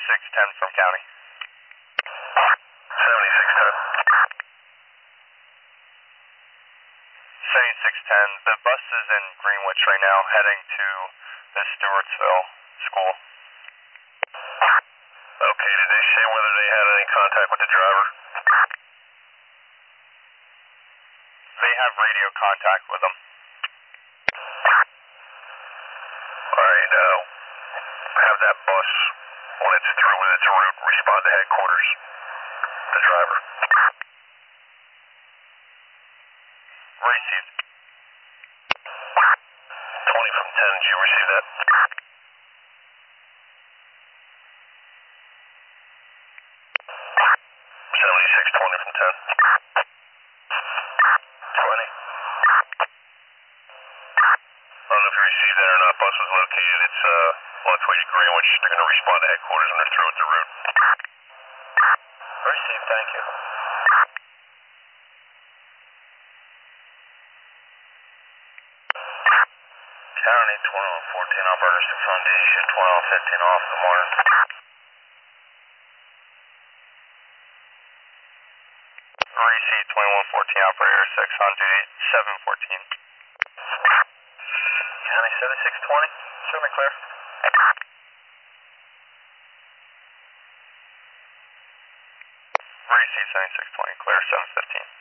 7610 from County. 7610. 7610, the bus is in Greenwich right now, heading to the Stewartsville school. Okay, did they say whether they had any contact with the driver? They have radio contact with them. Alright, have that bus, when it's through with its route, respond to headquarters. The driver. Received. 20 from 10, did you receive that? 7620 from 10. 20. I don't know if you received that or not. Bus was located. It's on its way to Greenwich. They're going to respond to headquarters when they're through with the route. Received, thank you. County 2114 operator 6 on duty, shift 2115 off. Good morning. Received 2114 operator 6 on duty, 714. County 7620, certainly clear. Received 7620, clear 715.